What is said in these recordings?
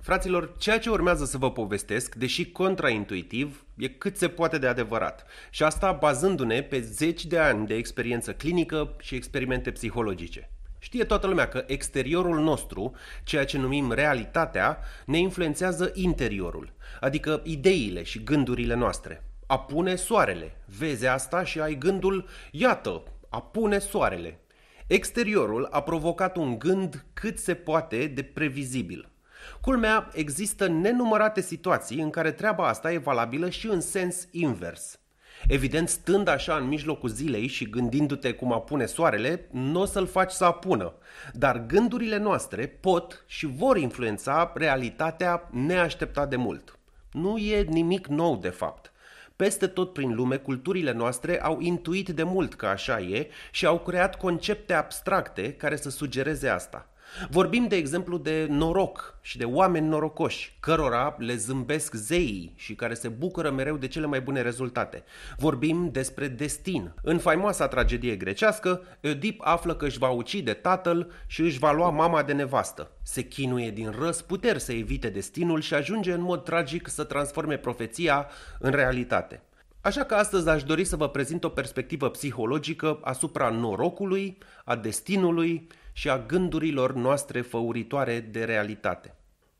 Fraților, ceea ce urmează să vă povestesc, deși contraintuitiv, e cât se poate de adevărat. Și asta bazându-ne pe 10 de ani de experiență clinică și experimente psihologice. Știe toată lumea că exteriorul nostru, ceea ce numim realitatea, ne influențează interiorul, adică ideile și gândurile noastre. Apune soarele, vezi asta și ai gândul, iată, apune soarele. Exteriorul a provocat un gând cât se poate de previzibil. Culmea, există nenumărate situații în care treaba asta e valabilă și în sens invers. Evident, stând așa în mijlocul zilei și gândindu-te cum apune soarele, nu o să-l faci să apună. Dar gândurile noastre pot și vor influența realitatea neașteptat de mult. Nu e nimic nou, de fapt. Peste tot prin lume, culturile noastre au intuit de mult că așa e și au creat concepte abstracte care să sugereze asta. Vorbim, de exemplu, de noroc și de oameni norocoși, cărora le zâmbesc zeii și care se bucură mereu de cele mai bune rezultate. Vorbim despre destin. În faimoasa tragedie grecească, Oedip află că își va ucide tatăl și își va lua mama de nevastă. Se chinuie din răzputeri să evite destinul și ajunge în mod tragic să transforme profeția în realitate. Așa că astăzi aș dori să vă prezint o perspectivă psihologică asupra norocului, a destinului și a gândurilor noastre făuritoare de realitate.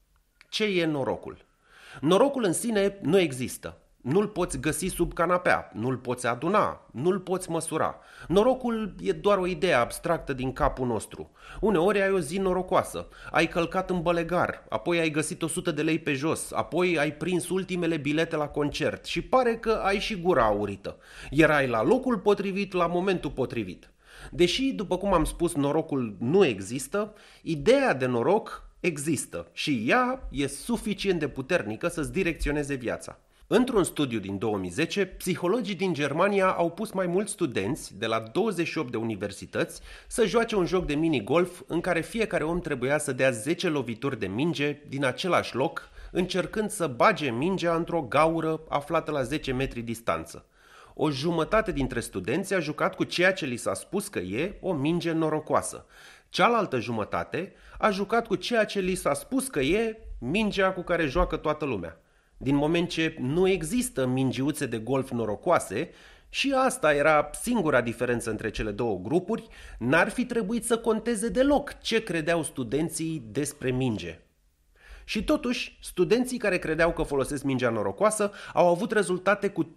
Ce e norocul? Norocul în sine nu există. Nu-l poți găsi sub canapea, nu-l poți aduna, nu-l poți măsura. Norocul e doar o idee abstractă din capul nostru. Uneori ai o zi norocoasă, ai călcat în bălegar, apoi ai găsit 100 de lei pe jos, apoi ai prins ultimele bilete la concert și pare că ai și gura aurită. Erai la locul potrivit la momentul potrivit. Deși, după cum am spus, norocul nu există, ideea de noroc există și ea e suficient de puternică să-ți direcționeze viața. Într-un studiu din 2010, psihologii din Germania au pus mai mulți studenți de la 28 de universități să joace un joc de minigolf în care fiecare om trebuia să dea 10 lovituri de minge din același loc, încercând să bage mingea într-o gaură aflată la 10 metri distanță. O jumătate dintre studenți a jucat cu ceea ce li s-a spus că e o minge norocoasă. Cealaltă jumătate a jucat cu ceea ce li s-a spus că e mingea cu care joacă toată lumea. Din moment ce nu există mingiuțe de golf norocoase, și asta era singura diferență între cele două grupuri, n-ar fi trebuit să conteze deloc ce credeau studenții despre minge. Și totuși, studenții care credeau că folosesc mingea norocoasă au avut rezultate cu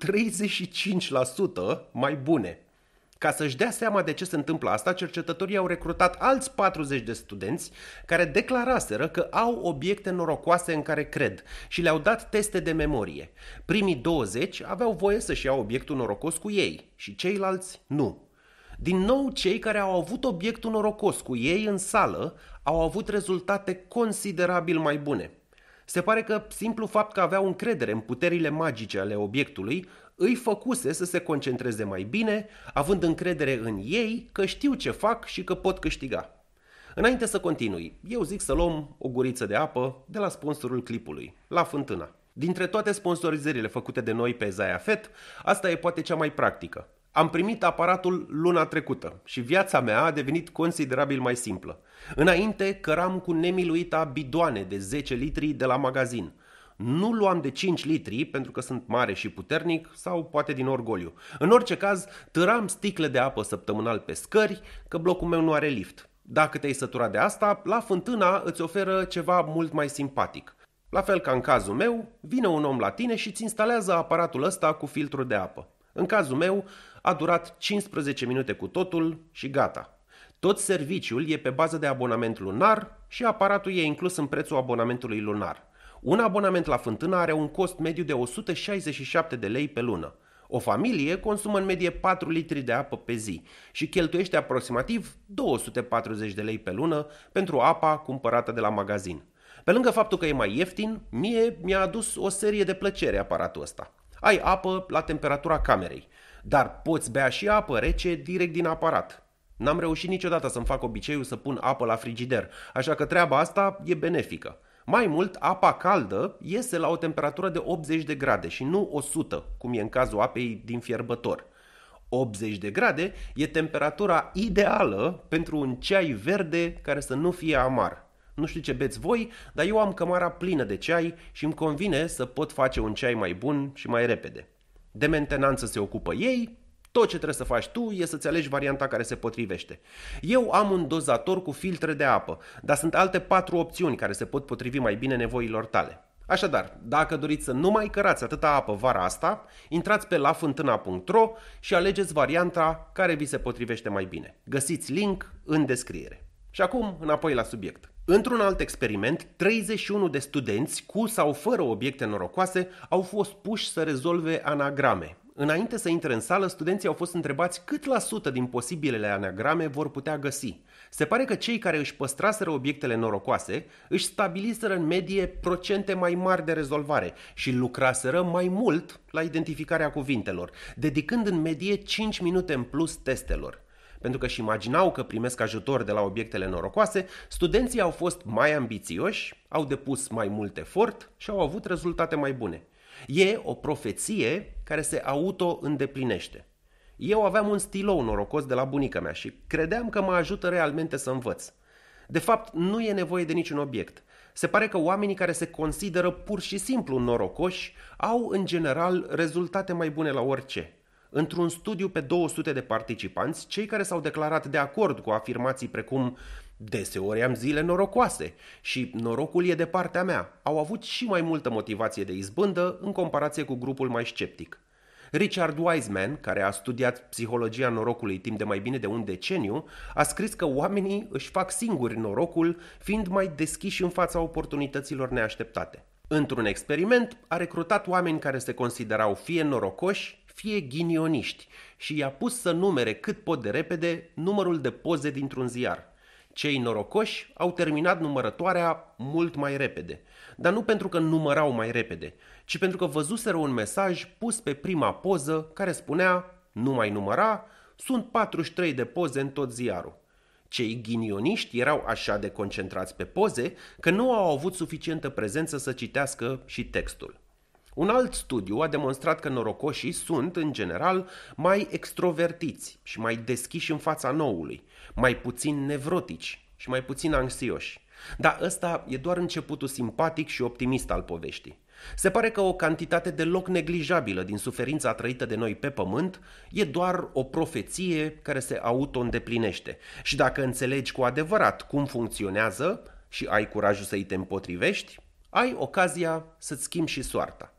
35% mai bune. Ca să-și dea seama de ce se întâmplă asta, cercetătorii au recrutat alți 40 de studenți care declaraseră că au obiecte norocoase în care cred și le-au dat teste de memorie. Primii 20 aveau voie să-și iau obiectul norocos cu ei și ceilalți nu. Din nou, cei care au avut obiectul norocos cu ei în sală au avut rezultate considerabil mai bune. Se pare că simplu fapt că aveau încredere în puterile magice ale obiectului îi făcuse să se concentreze mai bine, având încredere în ei că știu ce fac și că pot câștiga. Înainte să continui, eu zic să luăm o guriță de apă de la sponsorul clipului, La Fântâna. Dintre toate sponsorizările făcute de noi pe Zaya Fet, asta e poate cea mai practică. Am primit aparatul luna trecută și viața mea a devenit considerabil mai simplă. Înainte căram cu nemiluita bidoane de 10 litri de la magazin. Nu luam de 5 litri pentru că sunt mare și puternic sau poate din orgoliu. În orice caz, târam sticle de apă săptămânal pe scări că blocul meu nu are lift. Dacă te-ai săturat de asta, La Fântâna îți oferă ceva mult mai simpatic. La fel ca în cazul meu, vine un om la tine și îți instalează aparatul ăsta cu filtru de apă. În cazul meu, a durat 15 minute cu totul și gata. Tot serviciul e pe bază de abonament lunar și aparatul e inclus în prețul abonamentului lunar. Un abonament la Fântână are un cost mediu de 167 de lei pe lună. O familie consumă în medie 4 litri de apă pe zi și cheltuiește aproximativ 240 de lei pe lună pentru apa cumpărată de la magazin. Pe lângă faptul că e mai ieftin, mie mi-a adus o serie de plăcere aparatul ăsta. Ai apă la temperatura camerei, dar poți bea și apă rece direct din aparat. N-am reușit niciodată să-mi fac obiceiul să pun apă la frigider, așa că treaba asta e benefică. Mai mult, apa caldă iese la o temperatură de 80 de grade și nu 100, cum e în cazul apei din fierbător. 80 de grade e temperatura ideală pentru un ceai verde care să nu fie amar. Nu știu ce beți voi, dar eu am cămara plină de ceai și îmi convine să pot face un ceai mai bun și mai repede. De mentenanță se ocupă ei, tot ce trebuie să faci tu e să-ți alegi varianta care se potrivește. Eu am un dozator cu filtre de apă, dar sunt alte 4 opțiuni care se pot potrivi mai bine nevoilor tale. Așadar, dacă doriți să nu mai cărați atâta apă vara asta, intrați pe lafântâna.ro și alegeți varianta care vi se potrivește mai bine. Găsiți link în descriere. Și acum, înapoi la subiect. Într-un alt experiment, 31 de studenți cu sau fără obiecte norocoase au fost puși să rezolve anagrame. Înainte să intre în sală, studenții au fost întrebați cât la sută din posibilele anagrame vor putea găsi. Se pare că cei care își păstraseră obiectele norocoase își stabiliseră în medie procente mai mari de rezolvare și lucraseră mai mult la identificarea cuvintelor, dedicând în medie 5 minute în plus testelor. Pentru că își imaginau că primesc ajutor de la obiectele norocoase, studenții au fost mai ambițioși, au depus mai mult efort și au avut rezultate mai bune. E o profeție care se auto-îndeplinește. Eu aveam un stilou norocos de la bunica mea și credeam că mă ajută realmente să învăț. De fapt, nu e nevoie de niciun obiect. Se pare că oamenii care se consideră pur și simplu norocoși au, în general, rezultate mai bune la orice. Într-un studiu pe 200 de participanți, cei care s-au declarat de acord cu afirmații precum "deseori am zile norocoase" și "norocul e de partea mea", au avut și mai multă motivație de izbândă în comparație cu grupul mai sceptic. Richard Wiseman, care a studiat psihologia norocului timp de mai bine de un deceniu, a scris că oamenii își fac singuri norocul, fiind mai deschiși în fața oportunităților neașteptate. Într-un experiment, a recrutat oameni care se considerau fie norocoși, fie ghinioniști și i-a pus să numere cât pot de repede numărul de poze dintr-un ziar. Cei norocoși au terminat numărătoarea mult mai repede, dar nu pentru că numărau mai repede, ci pentru că văzuseră un mesaj pus pe prima poză care spunea "nu mai număra, sunt 43 de poze în tot ziarul". Cei ghinioniști erau așa de concentrați pe poze că nu au avut suficientă prezență să citească și textul. Un alt studiu a demonstrat că norocoșii sunt, în general, mai extrovertiți și mai deschiși în fața noului, mai puțin nevrotici și mai puțin anxioși. Dar ăsta e doar începutul simpatic și optimist al poveștii. Se pare că o cantitate deloc neglijabilă din suferința trăită de noi pe pământ e doar o profeție care se auto-îndeplinește. Și dacă înțelegi cu adevărat cum funcționează și ai curajul să-i te împotrivești, ai ocazia să-ți schimbi și soarta.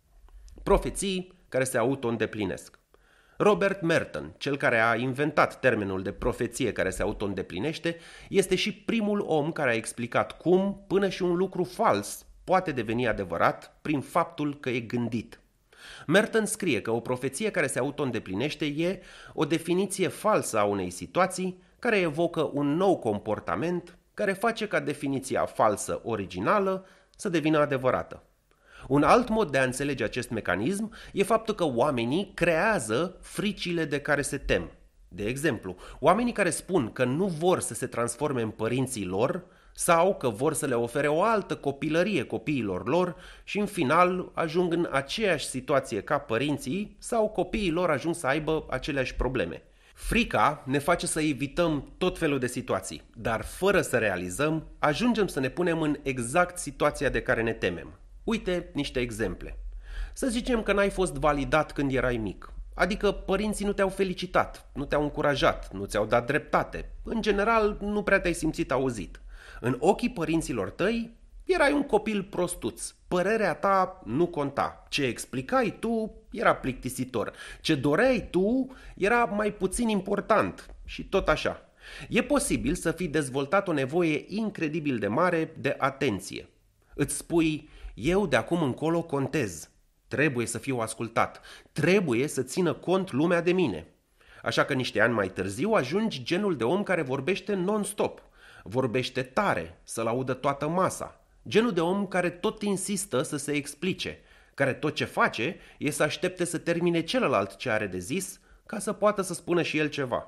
Profeții care se auto-îndeplinesc. Robert Merton, cel care a inventat termenul de profeție care se auto-îndeplinește, este și primul om care a explicat cum până și un lucru fals poate deveni adevărat prin faptul că e gândit. Merton scrie că o profeție care se auto-îndeplinește e o definiție falsă a unei situații care evocă un nou comportament care face ca definiția falsă originală să devină adevărată. Un alt mod de a înțelege acest mecanism e faptul că oamenii creează fricile de care se tem. De exemplu, oamenii care spun că nu vor să se transforme în părinții lor sau că vor să le ofere o altă copilărie copiilor lor și în final ajung în aceeași situație ca părinții sau copiii lor ajung să aibă aceleași probleme. Frica ne face să evităm tot felul de situații, dar fără să realizăm, ajungem să ne punem în exact situația de care ne temem. Uite niște exemple. Să zicem că n-ai fost validat când erai mic, adică părinții nu te-au felicitat, nu te-au încurajat, nu ți-au dat dreptate. În general, nu prea te-ai simțit auzit. În ochii părinților tăi, erai un copil prostuț. Părerea ta nu conta. Ce explicai tu era plictisitor. Ce doreai tu era mai puțin important și tot așa. E posibil să fi dezvoltat o nevoie incredibil de mare de atenție. Îți spui: eu de acum încolo contez. Trebuie să fiu ascultat. Trebuie să țină cont lumea de mine. Așa că niște ani mai târziu ajungi genul de om care vorbește non-stop. Vorbește tare, să-l audă toată masa. Genul de om care tot insistă să se explice, care tot ce face e să aștepte să termine celălalt ce are de zis ca să poată să spună și el ceva.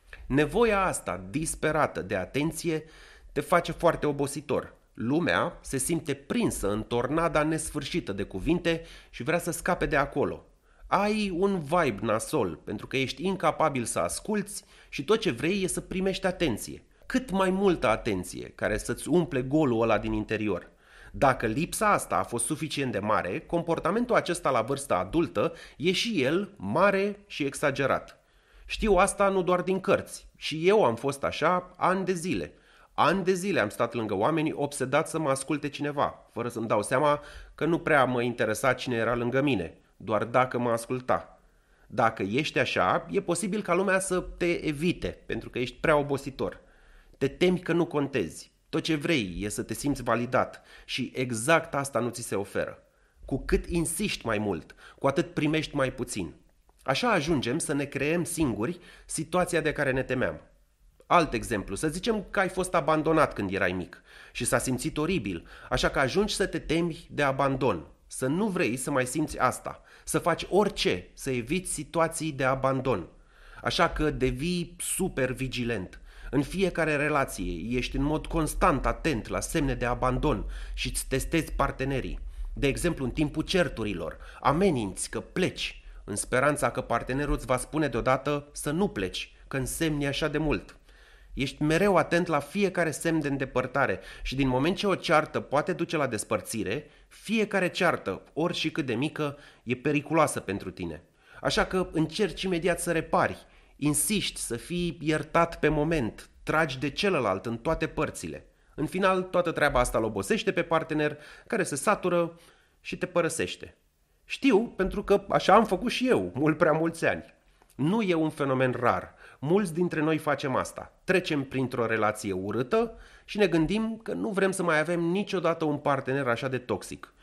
Nevoia asta disperată de atenție te face foarte obositor. Lumea se simte prinsă în tornada nesfârșită de cuvinte și vrea să scape de acolo. Ai un vibe nasol pentru că ești incapabil să asculți și tot ce vrei e să primești atenție. cât mai multă atenție care să-ți umple golul ăla din interior. Dacă lipsa asta a fost suficient de mare, comportamentul acesta la vârsta adultă e și el mare și exagerat. Știu asta nu doar din cărți. Și eu am fost așa ani de zile. Ani de zile am stat lângă oameni obsedați să mă asculte cineva, fără să-mi dau seama că nu prea mă interesa cine era lângă mine, doar dacă mă asculta. Dacă ești așa, e posibil ca lumea să te evite, pentru că ești prea obositor. Te temi că nu contezi. Tot ce vrei e să te simți validat și exact asta nu ți se oferă. Cu cât insiști mai mult, cu atât primești mai puțin. Așa ajungem să ne creăm singuri situația de care ne temeam. Alt exemplu, să zicem că ai fost abandonat când erai mic și s-a simțit oribil, așa că ajungi să te temi de abandon, să nu vrei să mai simți asta, să faci orice să eviți situații de abandon. Așa că devii super vigilent. În fiecare relație ești în mod constant atent la semne de abandon și îți testezi partenerii. De exemplu, în timpul certurilor, ameninți că pleci, în speranța că partenerul îți va spune deodată să nu pleci, că însemni așa de mult. Ești mereu atent la fiecare semn de îndepărtare și din moment ce o ceartă poate duce la despărțire, fiecare ceartă, ori și cât de mică, e periculoasă pentru tine. Așa că încerci imediat să repari, insiști să fii iertat pe moment, tragi de celălalt în toate părțile. În final, toată treaba asta îl obosește pe partener, care se satură și te părăsește. Știu, pentru că așa am făcut și eu, mult prea mulți ani. Nu e un fenomen rar. Mulți dintre noi facem asta. Trecem printr-o relație urâtă și ne gândim că nu vrem să mai avem niciodată un partener așa de toxic.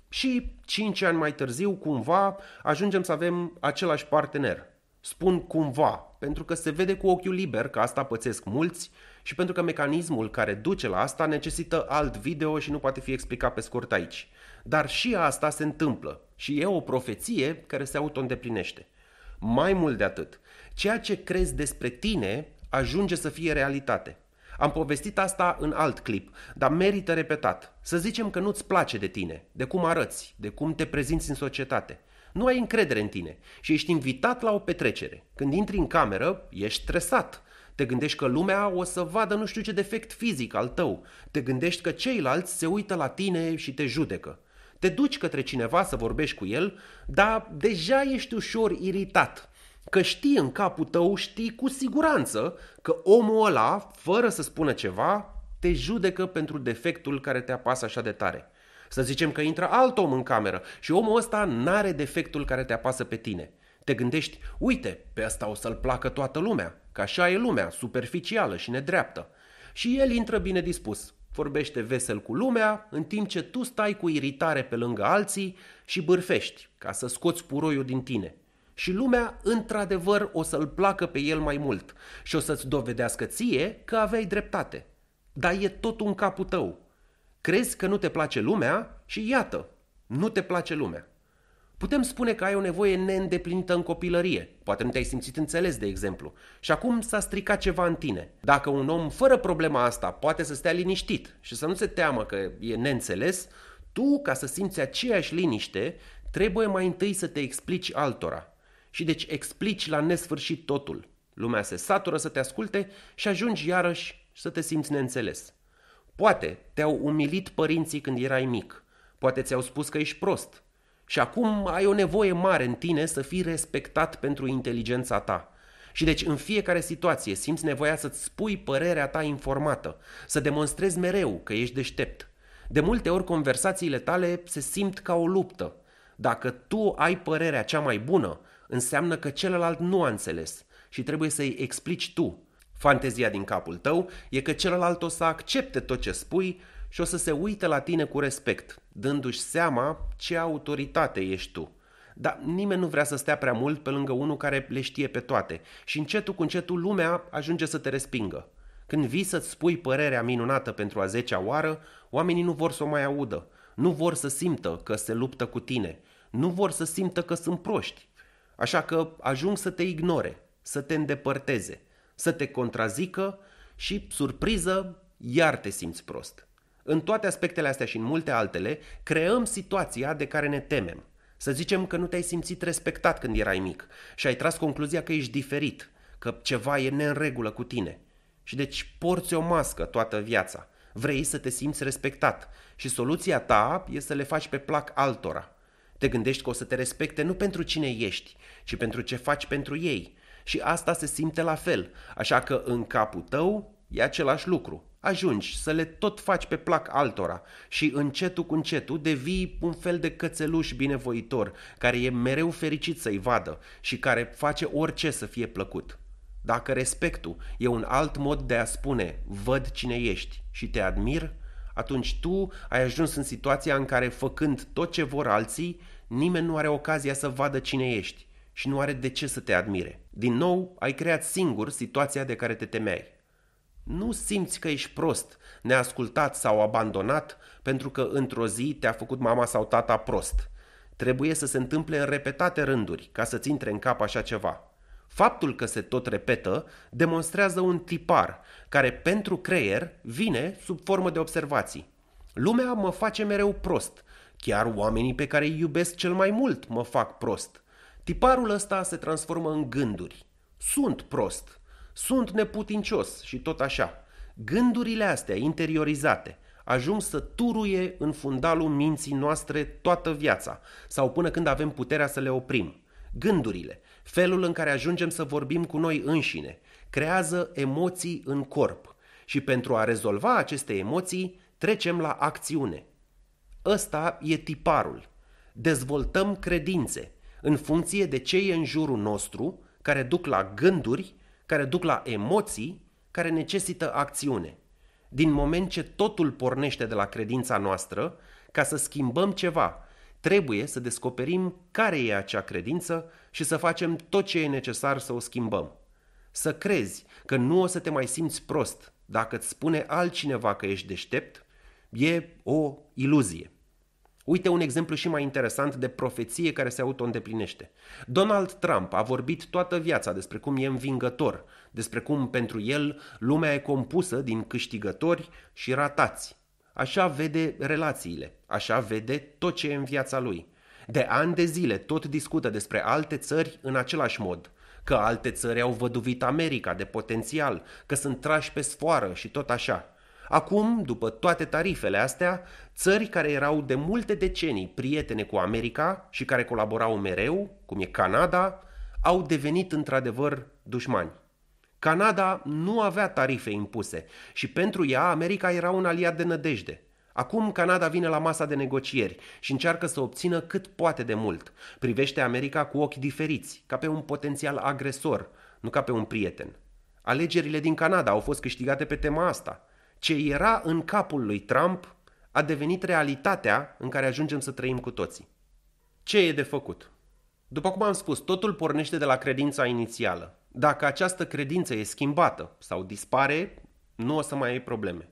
Și 5 ani mai târziu, cumva, ajungem să avem același partener. Spun cumva, pentru că se vede cu ochiul liber că asta pățesc mulți și pentru că mecanismul care duce la asta necesită alt video și nu poate fi explicat pe scurt aici. Dar și asta se întâmplă și e o profeție care se auto-îndeplinește. Mai mult de atât, ceea ce crezi despre tine ajunge să fie realitate. Am povestit asta în alt clip, dar merită repetat. Să zicem că nu-ți place de tine, de cum arăți, de cum te prezinți în societate. Nu ai încredere în tine și ești invitat la o petrecere. Când intri în cameră, ești stresat. Te gândești că lumea o să vadă nu știu ce defect fizic al tău. Te gândești că ceilalți se uită la tine și te judecă. Te duci către cineva să vorbești cu el, dar deja ești ușor iritat. Că știi în capul tău, știi cu siguranță că omul ăla, fără să spună ceva, te judecă pentru defectul care te apasă așa de tare. Să zicem că intră alt om în cameră și omul ăsta n-are defectul care te apasă pe tine. Te gândești, uite, pe ăsta o să-l placă toată lumea, că așa e lumea, superficială și nedreaptă. Și el intră bine dispus, vorbește vesel cu lumea, în timp ce tu stai cu iritare pe lângă alții și bârfești, ca să scoți puroiul din tine. Și lumea, într-adevăr, o să-l placă pe el mai mult și o să-ți dovedească ție că aveai dreptate. Dar e totul în capul tău. Crezi că nu te place lumea și iată, nu te place lumea. Putem spune că ai o nevoie neîndeplinită în copilărie, poate nu te-ai simțit înțeles, de exemplu, și acum s-a stricat ceva în tine. Dacă un om fără problema asta poate să stea liniștit și să nu se teamă că e neînțeles, tu, ca să simți aceeași liniște, trebuie mai întâi să te explici altora. Și deci explici la nesfârșit totul. Lumea se satură să te asculte și ajungi iarăși să te simți neînțeles. Poate te-au umilit părinții când erai mic, poate ți-au spus că ești prost și acum ai o nevoie mare în tine să fii respectat pentru inteligența ta. Și deci în fiecare situație simți nevoia să-ți spui părerea ta informată, să demonstrezi mereu că ești deștept. De multe ori conversațiile tale se simt ca o luptă. Dacă tu ai părerea cea mai bună, înseamnă că celălalt nu a înțeles și trebuie să-i explici tu. Fantezia din capul tău e că celălalt o să accepte tot ce spui și o să se uite la tine cu respect, dându-și seama ce autoritate ești tu. Dar nimeni nu vrea să stea prea mult pe lângă unul care le știe pe toate și încetul cu încetul lumea ajunge să te respingă. Când vii să-ți spui părerea minunată pentru a 10-a oară, oamenii nu vor să o mai audă, nu vor să simtă că se luptă cu tine, nu vor să simtă că sunt proști. Așa că ajung să te ignore, să te îndepărteze, să te contrazică și, surpriză, iar te simți prost. În toate aspectele astea și în multe altele, creăm situația de care ne temem. Să zicem că nu te-ai simțit respectat când erai mic și ai tras concluzia că ești diferit, că ceva e neînregulă cu tine. și deci porți o mască toată viața. Vrei să te simți respectat și soluția ta e să le faci pe plac altora. Te gândești că o să te respecte nu pentru cine ești, ci pentru ce faci pentru ei. Și asta se simte la fel, așa că în capul tău e același lucru. Ajungi să le tot faci pe plac altora și încetul cu încetul devii un fel de cățeluș binevoitor care e mereu fericit să-i vadă și care face orice să fie plăcut. Dacă respectul e un alt mod de a spune văd cine ești și te admir, atunci tu ai ajuns în situația în care, făcând tot ce vor alții, nimeni nu are ocazia să vadă cine ești și nu are de ce să te admire. Din nou, ai creat singur situația de care te temeai. Nu simți că ești prost, neascultat sau abandonat pentru că într-o zi te-a făcut mama sau tata prost. Trebuie să se întâmple în repetate rânduri ca să-ți intre în cap așa ceva. Faptul că se tot repetă demonstrează un tipar care pentru creier vine sub formă de observații. Lumea mă face mereu prost. Chiar oamenii pe care îi iubesc cel mai mult mă fac prost. Tiparul ăsta se transformă în gânduri. Sunt prost. Sunt neputincios și tot așa. Gândurile astea interiorizate ajung să turuie în fundalul minții noastre toată viața sau până când avem puterea să le oprim. Gândurile, felul în care ajungem să vorbim cu noi înșine, creează emoții în corp și pentru a rezolva aceste emoții trecem la acțiune. Ăsta e tiparul. Dezvoltăm credințe în funcție de ce e în jurul nostru, care duc la gânduri, care duc la emoții, care necesită acțiune. Din moment ce totul pornește de la credința noastră, ca să schimbăm ceva, trebuie să descoperim care e acea credință și să facem tot ce e necesar să o schimbăm. Să crezi că nu o să te mai simți prost dacă îți spune altcineva că ești deștept, e o iluzie. Uite un exemplu și mai interesant de profeție care se auto-îndeplinește. Donald Trump a vorbit toată viața despre cum e învingător, despre cum pentru el lumea e compusă din câștigători și ratați. Așa vede relațiile, așa vede tot ce e în viața lui. De ani de zile tot discută despre alte țări în același mod, că alte țări au văduvit America de potențial, că sunt trași pe sfoară și tot așa. Acum, după toate tarifele astea, țări care erau de multe decenii prietene cu America și care colaborau mereu, cum e Canada, au devenit într-adevăr dușmani. Canada nu avea tarife impuse și pentru ea America era un aliat de nădejde. Acum Canada vine la masa de negocieri și încearcă să obțină cât poate de mult. Privește America cu ochi diferiți, ca pe un potențial agresor, nu ca pe un prieten. Alegerile din Canada au fost câștigate pe tema asta. Ce era în capul lui Trump a devenit realitatea în care ajungem să trăim cu toții. Ce e de făcut? După cum am spus, totul pornește de la credința inițială. Dacă această credință e schimbată sau dispare, nu o să mai ai probleme.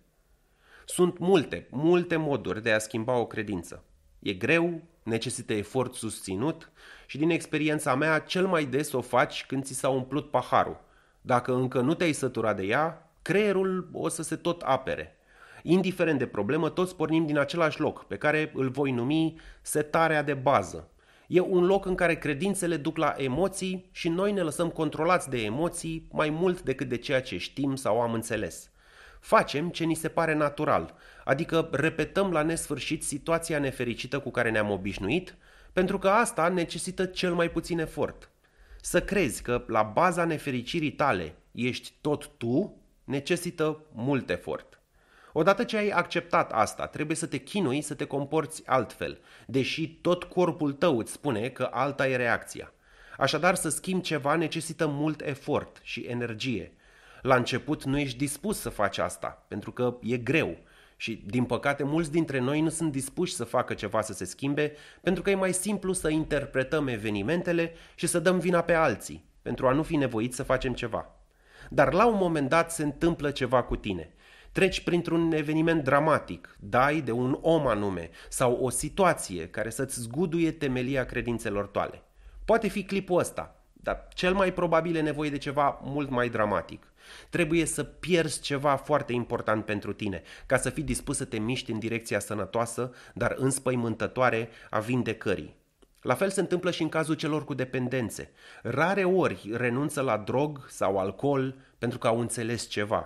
Sunt multe moduri de a schimba o credință. E greu, necesită efort susținut și din experiența mea cel mai des o faci când ți s-a umplut paharul. Dacă încă nu te-ai săturat de ea, creierul o să se tot apere. Indiferent de problemă, toți pornim din același loc, pe care îl voi numi setarea de bază. E un loc în care credințele duc la emoții și noi ne lăsăm controlați de emoții mai mult decât de ceea ce știm sau am înțeles. Facem ce ni se pare natural, adică repetăm la nesfârșit situația nefericită cu care ne-am obișnuit, pentru că asta necesită cel mai puțin efort. Să crezi că la baza nefericirii tale ești tot tu, necesită mult efort. Odată ce ai acceptat asta, trebuie să te chinui să te comporți altfel, deși tot corpul tău îți spune că alta e reacția. Așadar, să schimbi ceva necesită mult efort și energie. La început nu ești dispus să faci asta, pentru că e greu. Și, din păcate, mulți dintre noi nu sunt dispuși să facă ceva să se schimbe, pentru că e mai simplu să interpretăm evenimentele și să dăm vina pe alții, pentru a nu fi nevoiți să facem ceva. Dar la un moment dat se întâmplă ceva cu tine. Treci printr-un eveniment dramatic, dai de un om anume sau o situație care să-ți zguduie temelia credințelor tale. Poate fi clipul ăsta, dar cel mai probabil e nevoie de ceva mult mai dramatic. Trebuie să pierzi ceva foarte important pentru tine, ca să fii dispus să te miști în direcția sănătoasă, dar înspăimântătoare a vindecării. La fel se întâmplă și în cazul celor cu dependențe. Rare ori renunță la drog sau alcool pentru că au înțeles ceva.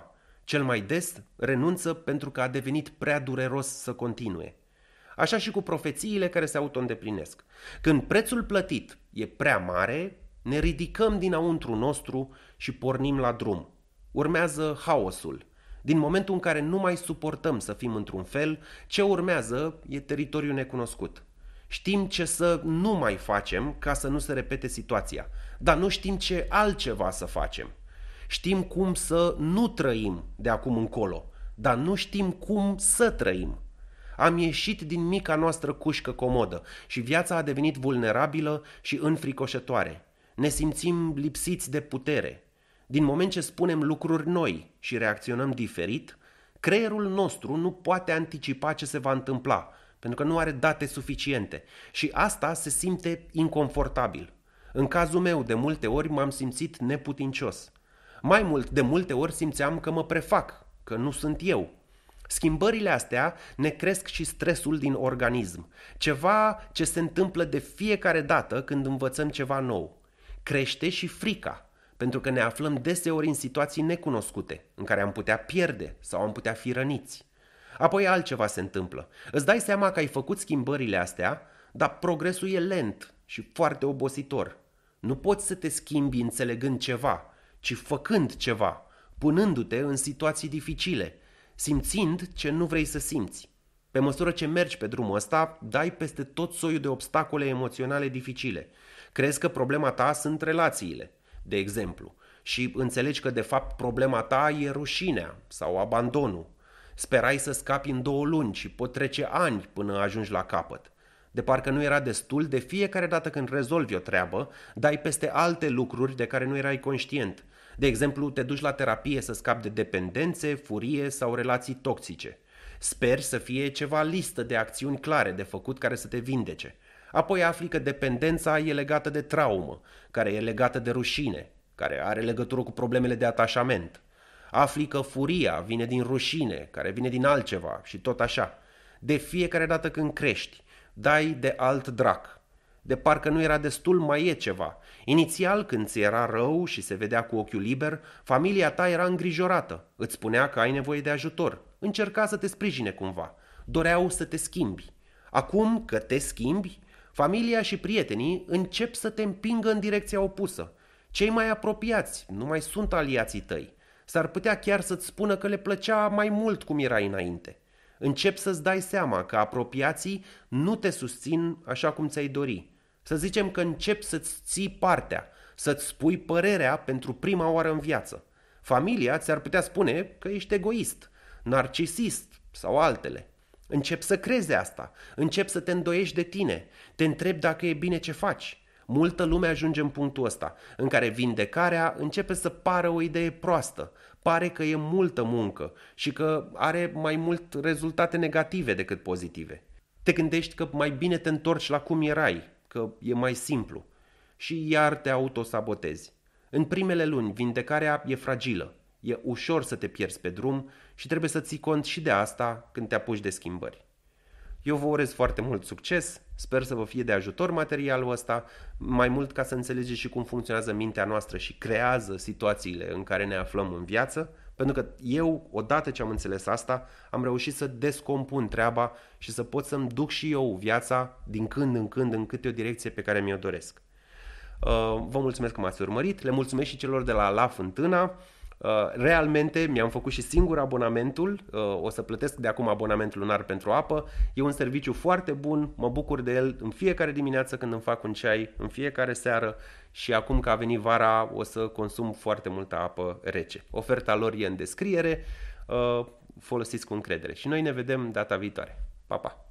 Cel mai des renunță pentru că a devenit prea dureros să continue. Așa și cu profețiile care se auto-îndeplinesc. Când prețul plătit e prea mare, ne ridicăm dinăuntru nostru și pornim la drum. Urmează haosul. Din momentul în care nu mai suportăm să fim într-un fel, ce urmează e teritoriu necunoscut. Știm ce să nu mai facem ca să nu se repete situația, dar nu știm ce altceva să facem. Știm cum să nu trăim de acum încolo, dar nu știm cum să trăim. Am ieșit din mica noastră cușcă comodă și viața a devenit vulnerabilă și înfricoșătoare. Ne simțim lipsiți de putere. Din moment ce spunem lucruri noi și reacționăm diferit, creierul nostru nu poate anticipa ce se va întâmpla, pentru că nu are date suficiente și asta se simte inconfortabil. În cazul meu, de multe ori m-am simțit neputincios. Mai mult, de multe ori simțeam că mă prefac, că nu sunt eu. Schimbările astea ne cresc și stresul din organism, ceva ce se întâmplă de fiecare dată când învățăm ceva nou. Crește și frica, pentru că ne aflăm deseori în situații necunoscute, în care am putea pierde sau am putea fi răniți. Apoi altceva se întâmplă. Îți dai seama că ai făcut schimbările astea, dar progresul e lent și foarte obositor. Nu poți să te schimbi înțelegând ceva, ci făcând ceva, punându-te în situații dificile, simțind ce nu vrei să simți. Pe măsură ce mergi pe drumul ăsta, dai peste tot soiul de obstacole emoționale dificile. Crezi că problema ta sunt relațiile, de exemplu, și înțelegi că de fapt problema ta e rușinea sau abandonul. Sperai să scapi în 2 luni și pot trece ani până ajungi la capăt. De parcă nu era destul, de fiecare dată când rezolvi o treabă, dai peste alte lucruri de care nu erai conștient. De exemplu, te duci la terapie să scapi de dependențe, furie sau relații toxice. Speri să fie ceva listă de acțiuni clare de făcut care să te vindece. Apoi afli că dependența e legată de traumă, care e legată de rușine, care are legătură cu problemele de atașament. Afli că furia vine din rușine, care vine din altceva și tot așa. De fiecare dată când crești, dai de alt drac. De parcă nu era destul, mai e ceva. Inițial, când ți era rău și se vedea cu ochiul liber, familia ta era îngrijorată. Îți spunea că ai nevoie de ajutor. Încerca să te sprijine cumva. Doreau să te schimbi. Acum că te schimbi, familia și prietenii încep să te împingă în direcția opusă. Cei mai apropiați nu mai sunt aliații tăi. S-ar putea chiar să-ți spună că le plăcea mai mult cum erai înainte. Începi să-ți dai seama că apropiații nu te susțin așa cum ți-ai dori. Să zicem că începi să-ți ții partea, să-ți spui părerea pentru prima oară în viață. Familia ți-ar putea spune că ești egoist, narcisist sau altele. Începi să crezi asta, începi să te îndoiești de tine, te întrebi dacă e bine ce faci. Multă lume ajunge în punctul ăsta, în care vindecarea începe să pară o idee proastă, pare că e multă muncă și că are mai mult rezultate negative decât pozitive. Te gândești că mai bine te întorci la cum erai, că e mai simplu și iar te autosabotezi. În primele luni, vindecarea e fragilă, e ușor să te pierzi pe drum și trebuie să ții cont și de asta când te apuci de schimbări. Eu vă urez foarte mult succes, sper să vă fie de ajutor materialul ăsta, mai mult ca să înțelegeți și cum funcționează mintea noastră și creează situațiile în care ne aflăm în viață, pentru că eu, odată ce am înțeles asta, am reușit să descompun treaba și să pot să-mi duc și eu viața din când în când în câte o direcție pe care mi-o doresc. Vă mulțumesc că m-ați urmărit, le mulțumesc și celor de la Fântâna. Realmente mi-am făcut și singur abonamentul, o să plătesc de acum abonamentul lunar pentru apă. E un serviciu foarte bun, mă bucur de el în fiecare dimineață când îmi fac un ceai, în fiecare seară și acum că a venit vara o să consum foarte multă apă rece. Oferta lor e în descriere, folosiți cu încredere și noi ne vedem data viitoare. Pa, pa!